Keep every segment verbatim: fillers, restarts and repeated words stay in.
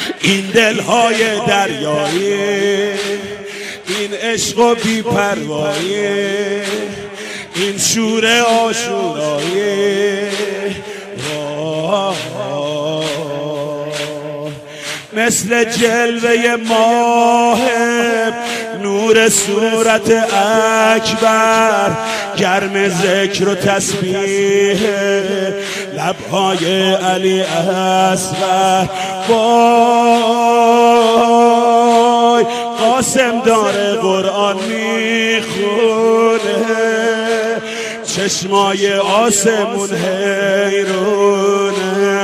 این دلهای دریایی، این عشق و بی‌پروایی، این شور عاشورایی، مثل جلوه ماه نور صورت اکبر، گرم ذکر و تسبیح لبهای علی اصغر. وای قاسم داره قرآن میخونه، چشمای آسمون حیرونه.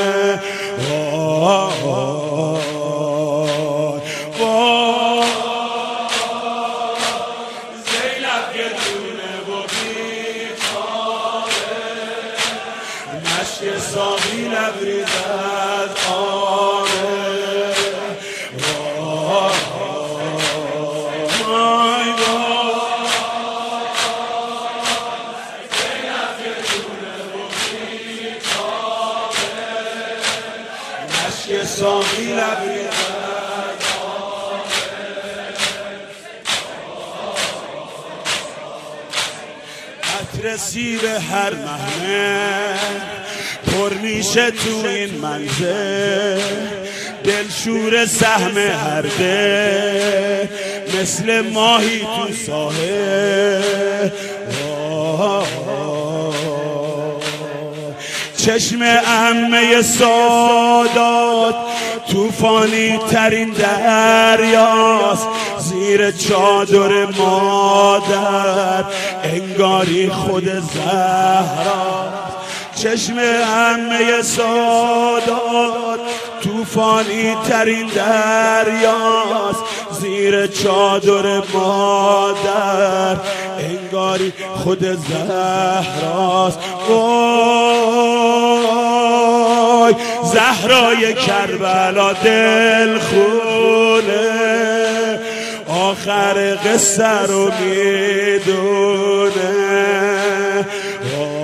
ساقی لبریزد آره، وای مشک ساقی لبریزد عطر سیب هر محمل پر میشه تو این منزل، دلشور سهم هر دل مثل ماهی تو ساحل. چشم عمه سادات توفانی ترین دریاست، زیر چادر مادر انگاری خود زهراست. چشم عمه سادات توفانی ترین دریاست، زیر چادر مادر انگاری خود زهراست. وای زهرای کربلا دل خونه، آخر قصه رو میدونه.